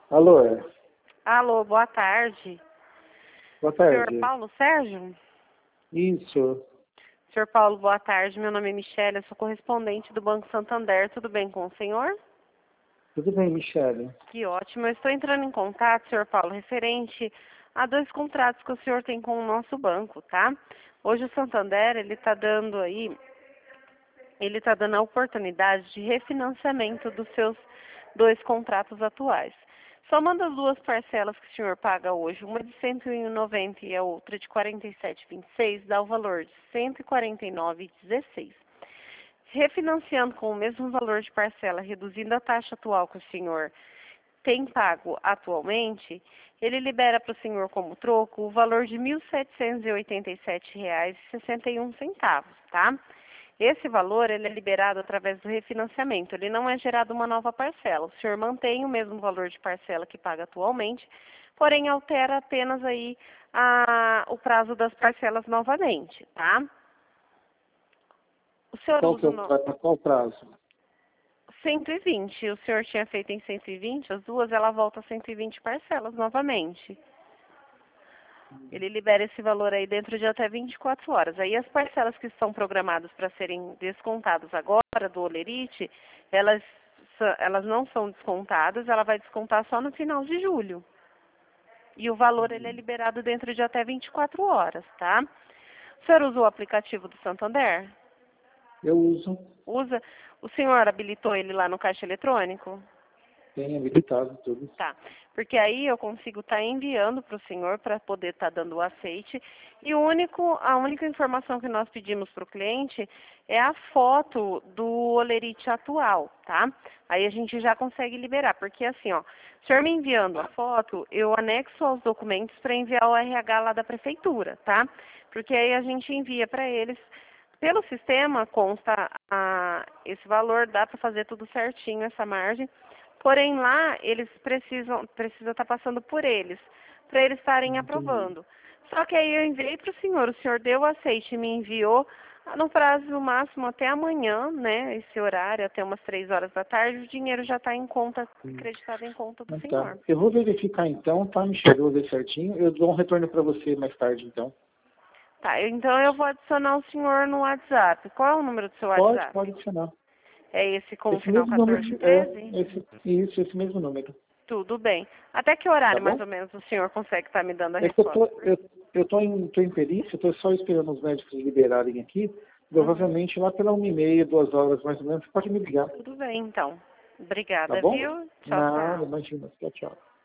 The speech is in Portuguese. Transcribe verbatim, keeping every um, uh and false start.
Alô, é. Alô, boa tarde. Boa tarde. Senhor Paulo Sérgio? Isso. Senhor Paulo, boa tarde. Meu nome é Michele, eu sou correspondente do Banco Santander. Tudo bem com o senhor? Tudo bem, Michele? Que ótimo. Eu estou entrando em contato, senhor Paulo, referente a dois contratos que o senhor tem com o nosso banco, tá? Hoje o Santander, ele está dando aí, ele está dando a oportunidade de refinanciamento dos seus dois contratos atuais. Somando as duas parcelas que o senhor paga hoje, uma de cento e noventa e a outra de quarenta e sete vírgula vinte e seis, dá o valor de cento e quarenta e nove vírgula dezesseis. Refinanciando com o mesmo valor de parcela, reduzindo a taxa atual que o senhor tem pago atualmente, ele libera para o senhor como troco o valor de mil setecentos e oitenta e sete reais e sessenta e um centavos, tá? Esse valor ele é liberado através do refinanciamento, ele não é gerado uma nova parcela. O senhor mantém o mesmo valor de parcela que paga atualmente, porém altera apenas aí a, o prazo das parcelas novamente, tá? O senhor Qual que usa é o o no... prazo? Qual o prazo? cento e vinte. O senhor tinha feito em cento e vinte, as duas, ela volta a cento e vinte parcelas novamente. Ele libera esse valor aí dentro de até vinte e quatro horas. Aí as parcelas que estão programadas para serem descontadas agora do Olerite, elas, elas não são descontadas, ela vai descontar só no final de julho. E o valor ele é liberado dentro de até vinte e quatro horas, tá? O senhor usa o aplicativo do Santander? Eu uso. Usa? O senhor habilitou ele lá no caixa eletrônico? Tem habilitado tudo. Tá, porque aí eu consigo estar enviando para o senhor para poder estar dando o aceite. E o único, a única informação que nós pedimos para o cliente é a foto do Olerite atual, tá? Aí a gente já consegue liberar, porque assim, ó, o senhor me enviando a foto, eu anexo aos documentos para enviar o R H lá da prefeitura, tá? Porque aí a gente envia para eles. Pelo sistema consta a, esse valor, dá para fazer tudo certinho, essa margem. Porém, lá, eles precisam precisa estar passando por eles, para eles estarem Entendi. aprovando. Só que aí eu enviei para o senhor, o senhor deu o aceite e me enviou no prazo máximo até amanhã, né, esse horário, até umas três horas da tarde, o dinheiro já está em conta, acreditado em conta do Então, tá. senhor. Eu vou verificar então, tá, Michele? Eu vou ver certinho. Eu dou um retorno para você mais tarde, então. Tá, então eu vou adicionar o senhor no WhatsApp. Qual é o número do seu Pode, WhatsApp? pode adicionar. É esse com o Esse final mesmo número, de- é, quatorze treze? esse, isso, esse mesmo número. Tudo bem. Até que Tá horário, mais bom? ou menos, o senhor consegue estar me dando a É que eu resposta? tô, eu, eu tô em, tô em perícia, estou só esperando os médicos liberarem aqui. Uhum. Provavelmente lá pela uma e meia, duas horas mais ou menos, você pode me ligar. Tudo bem, então. Tá Obrigada, bom? viu? Tchau, Nada, tchau. imagina. Tchau, tchau.